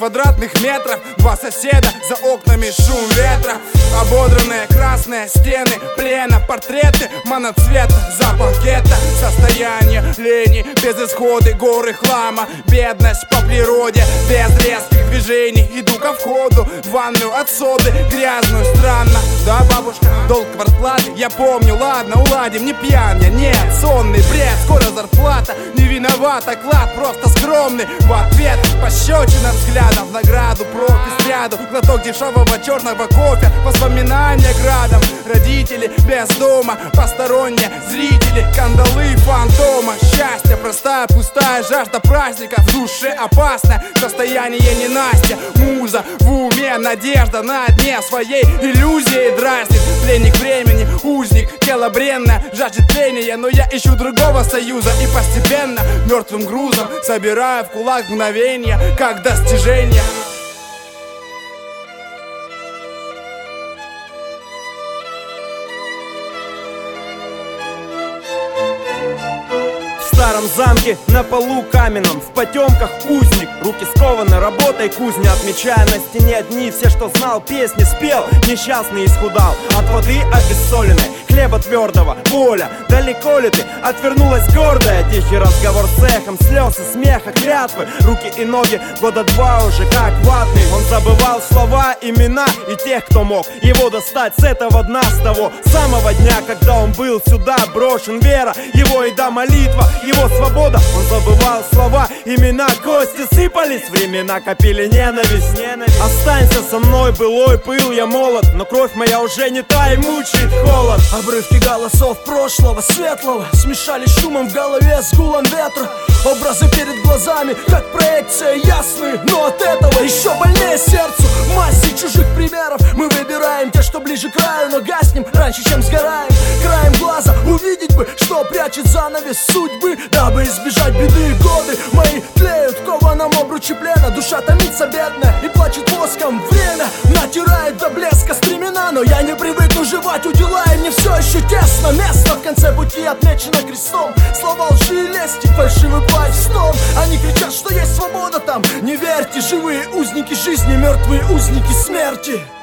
квадратных метров. Два соседа, за окнами шум ветра. Ободранные красные стены плена, портреты моноцвета, запах гетто. Состояние лени, безысходы, горы хлама. Бедность по природе, без резких движений. Иду ко входу, в ванную от соды, грязную, странно. Да, бабушка, долг квартплаты, я помню, ладно, уладим, не пьян я, нет. Сонный бред, скоро зарплата, не виноват, оклад просто скромный. В ответ пощечина взглядом, в награду пропуск рядом. Глоток дешевого черного кофе, воспоминания градом. Родители без дома, посторонние зрители, кандалы фантома. Счастье простая, пустая жажда праздника, в душе опасное состояние ненастья. Муза в уме, надежда на дне своей иллюзии дразнит. Пленник времени, узник, тело бренное, жаждет тления. Но я ищу другого союза и постепенно мертвым грузом собираю в кулак мгновения, как достижение. В старом замке на полу каменном, в потемках узник. Руки скованы работой кузня, отмечая на стене дни. Все, что знал, песни спел, несчастный исхудал от воды обессоленной, хлеба твердого, поля. Далеко ли ты? Отвернулась гордая. Тихий разговор с эхом, слез и смеха, клятвы. Руки и ноги года два уже как ватный. Он забывал слова, имена и тех, кто мог его достать с этого дна, с того самого дня, когда он был сюда брошен. Вера, его еда, молитва, его свобода. Он забывал слова, имена, кости сыпались, времена копили ненависть. Останься со мной, былой пыл, я молод, но кровь моя уже не та и мучает холод. Обрывки голосов прошлого, светлого смешались шумом в голове с гулом ветра. Образы перед глазами, как проекция, ясные, но от этого еще больнее сердцу. В массе чужих примеров мы выбираем те, что ближе к краю, но гаснем раньше, чем сгораем. Краем глаза увидеть бы, что прячет занавес судьбы, дабы избежать беды. Годы мои тлеют в кованом обруче плена. Душа томится бедная и плачет воском. Время натирает до блеска стремена, но я не привыкну жевать удила, и мне все еще тесно. Место в конце пути отмечено крестом. Слова лжи и лести, фальшивый плач снов. Они кричат, что есть свобода там. Не верьте, живые узники жизни, мертвые узники смерти.